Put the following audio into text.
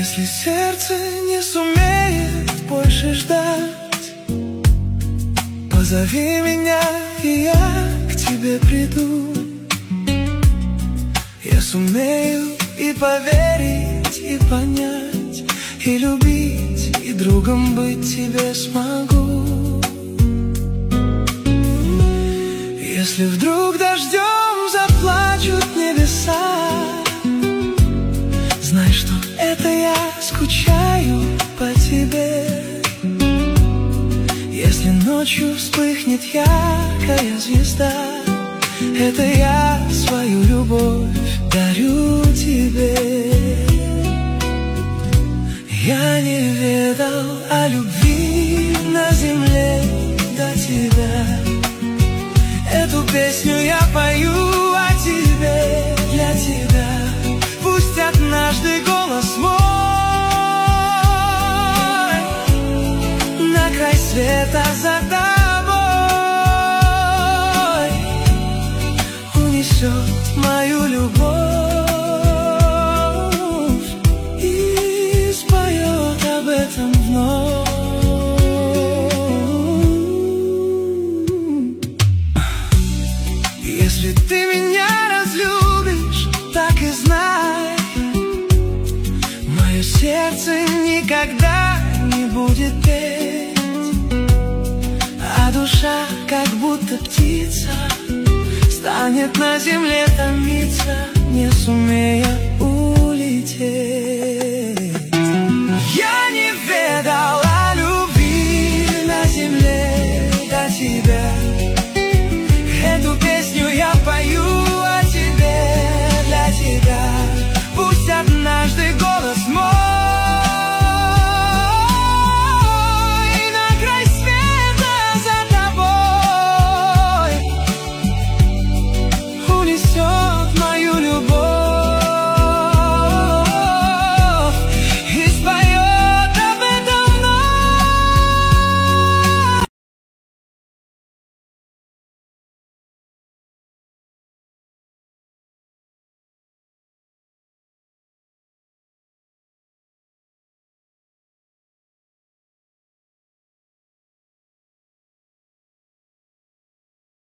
Если сердце не сумеет больше ждать, позови меня, и я к тебе приду. Я сумею и поверить, и понять, и любить, и другом быть тебе смогу. Если вдруг дождем заплачут небеса, знай, что это я скучаю по тебе. Если ночью вспыхнет яркая звезда, это я свою любовь дарю тебе. Я не ведал о любви на земле до тебя. Эту песню я пою о тебе, для тебя. Пусть однажды голос мой на край света за тобой унесет мою любовь и споет об этом вновь. Если ты меня разлюбишь, так и знай, мое сердце никогда не будет петь, а душа, как будто птица, станет на земле томиться, не сумея улететь.